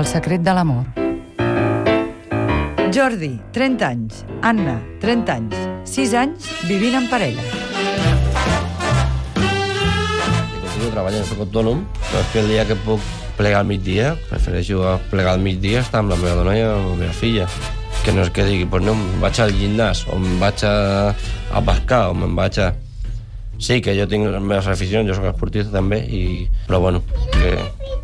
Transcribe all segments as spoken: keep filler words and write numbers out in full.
El secret de l'amor. Jordi, trenta anys. Anna, trenta anys. sis anys vivint en parella. Jo continuo treballant, soc autònom, però és que el dia que puc plegar al migdia, prefereixo plegar al migdia, estar amb la meva dona i amb la meva filla. Que no és que digui, pues no, em vaig al gimnàs, o em vaig a, a pescar, o me'n vaig a... Sí, que jo tinc les meves aficions, jo soc esportista també, i... però bueno, que...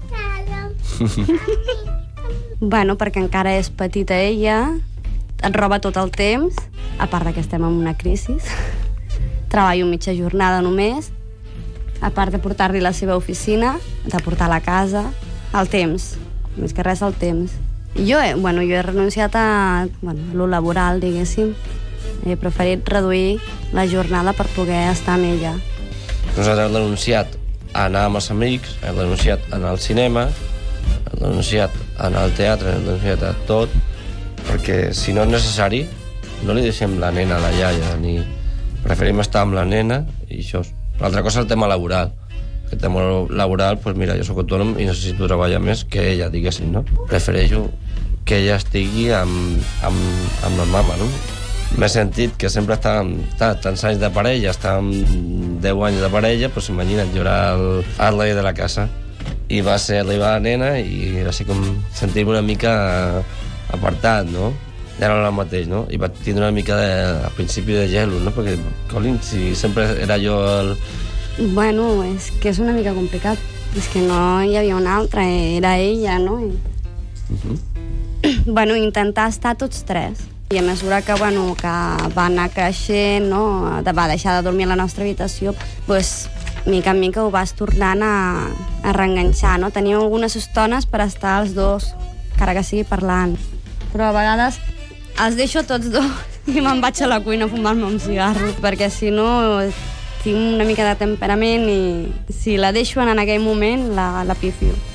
Bueno, perquè encara és petita ella, et roba tot el temps, a part de que estem en una crisi. Treballo mitja jornada només, a part de portar-li la seva oficina, de portar la casa, el temps, més que res el temps. Jo he, bueno, jo he renunciat a, bueno, a lo laboral, diguéssim. He preferit reduir la jornada per poder estar amb ella. Nosaltres hem denunciat a anar amb els amics, hem denunciat a anar al cinema, hem denunciat a anar al teatre, hem denunciat a tot, perquè si no és necessari, no li deixem la nena a la iaia, ni preferim estar amb la nena i això. L'altra cosa és el tema laboral. El tema laboral, doncs mira, jo soc autònom i necessito treballar més que ella, diguéssim, no? Prefereixo que ella estigui amb, amb, amb la mama, no? M'he sentit que sempre estàvem tants anys de parella, estàvem deu anys de parella, doncs imagina't, jo era el, el rei de la casa. I va ser arribar la nena i va ser com sentir-me una mica apartat, no? Ja no era el mateix, no? I vaig tindre una mica de, al principi de gelo, no? Perquè, colin, si sempre era jo el... Bueno, és que és una mica complicat. És que no hi havia una altra, era ella, no? I... Uh-huh. Bueno, intentar estar tots tres. I a mesura que, bueno, que va anar creixent, no? Va deixar de dormir a la nostra habitació, doncs, mica en mica ho vas tornant a, a reenganxar, no? Teníem algunes estones per estar els dos, encara que sigui parlant. Però a vegades els deixo tots dos i me'n vaig a la cuina a fumar-me un cigarro, perquè si no tinc una mica de temperament i si la deixo en aquell moment la, la pifio.